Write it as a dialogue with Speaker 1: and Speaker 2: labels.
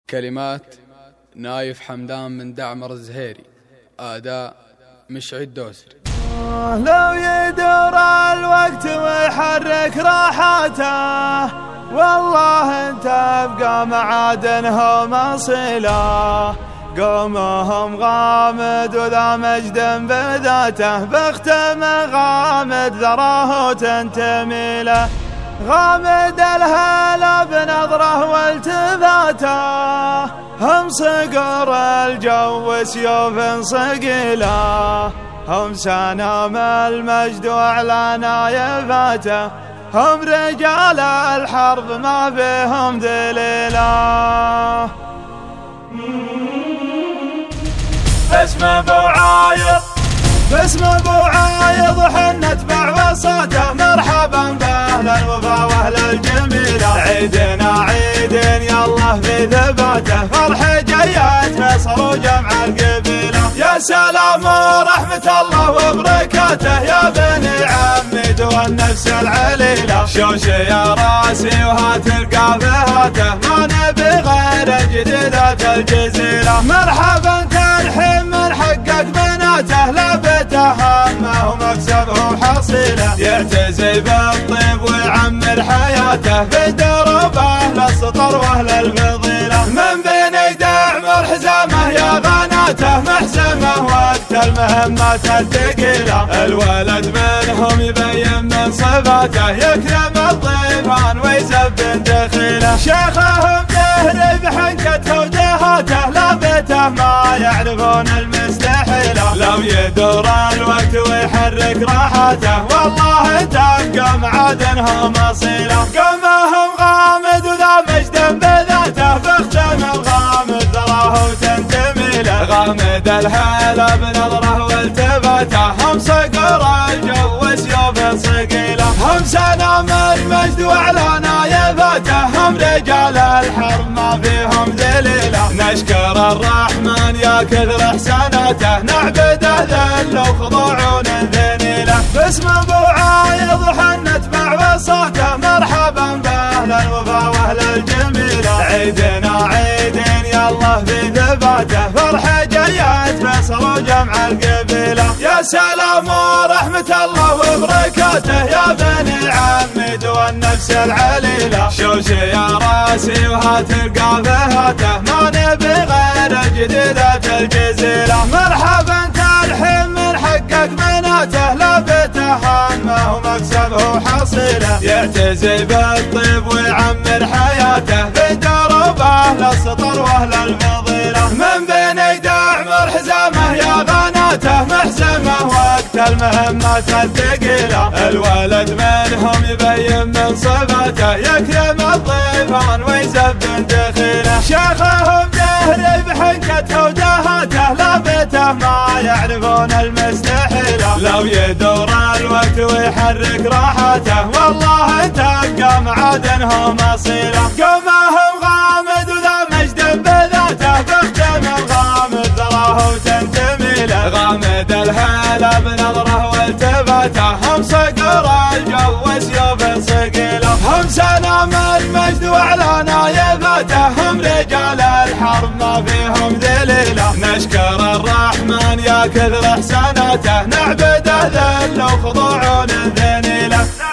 Speaker 1: كلمات نايف حمدان من دعمر الزهيري، أداء مشعل الدوسري.
Speaker 2: لو يدور الوقت ويحرك راحته والله انت ابقى معادنهم اصيله، قومهم غامد وذا مجد بذاته، بختم غامد ذراه تنتمي له، غامد الهلا بنظره والتفاته، هم صقر الجو سيوف صقيله، هم سنام المجد وعلى نايفاته، هم رجال الحرب ما فيهم ذليله. باسم ابو عايض باسم ابو عايض حنا نتبع وصاته، مرحبا باهل الوفا واهل الجميله، عيدنا عيدين يالله في ثباته، فرح جيات فيصل وجمع القبيله، يا سلام ورحمه الله وبركاته، يا بني عمي والنفس العليله، شوشي يا راسي وهات القافهاته، ما نبي غير جديدات الجزيله، مرحبا تلحين من حقك بناته، لا بيت همه ومكسبه حصيله، يعتزي بالطيب ويعمر حياته، في درب اهل السطر واهل الفضيله، من بين دعمر حزامه يا غناته، محسمه وقت المهمات الثقيله، الولد منهم يبين من صفاته، يكرم الضيفان ويزبن دخيله، شيخهم جهري بحنكته ودهاته، لا بيته ما يعرفون المستحيله، لو يدور الوقت ويحرك راحته والله تبقى معادنهم اصيله، قومهم غامد وذا مجد بذاته، بختم الغامد ذراه تنتمي له، غامد الهلا بنظره والتفاته، هم صقر الجو سيوف صقيله، هم سنام المجد وعلى نايفاته، هم رجال الحرب ما فيهم ذليله، نشكر الرحمن يا كثر احساناته، نعبده ذل وخضوع ذنيله، باسم ابو عايض حنا نتبع وصاته، مرحبا باهل الوفا واهل الجميله، عيدنا عيدين يالله في ثباته، فرح جيات فيصل وجمع القبيله، يا سلام ورحمه الله وبركاته، يا بني عمي والنفس العليله، شوشي يا راسي وهات القافهاته، ما نبي غير جديدات الجزيله، مرحبا تلحين من حقك بناته، لا بيت همه ومكسبه حصيله، يعتزي بالطيب ويعمر حياته، في درب اهل السطر واهل الفضيله، من بين دعمر حزامه يا غناته، محسمه وقت المهمات الثقيله، الولد منهم يبين من صفاته، يكرم الضيفان ويزبن دخيله، شيخهم جهري بحنكته ودهاته، لا بيته ما يعرفون المستحيله، لو يدور الوقت ويحرك راحته والله تبقى معادنهم اصيله، قومهم غامد وذا مجد بذاته، بختم الغامد ذراه تنتمي له، غامد الهلا بنظره والتفاته، هم صقر الجو سيوف صقيله، هم سنام المجد وعلى نايفاته، هم رجال الحرب ما فيهم ذليله، نشكر الرحمن يا كثر احساناته، نعبده ذل وخضوع ذنيله.